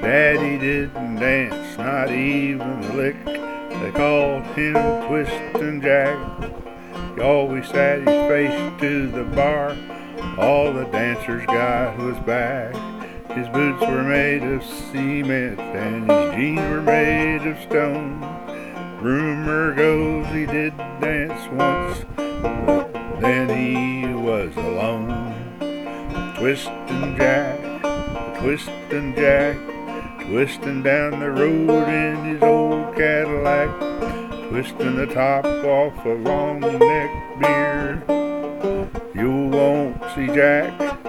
Daddy didn't dance, not even a lick. They called him Twistin' Jack. He always sat his face to the bar. All the dancers' got was back. His boots were made of cement and his jeans were made of stone. Rumor goes he did dance once, but then he was alone. Twistin' Jack, Twistin' Jack, twisting down the road in his old Cadillac, twisting the top off a long neck beard. You won't see Jack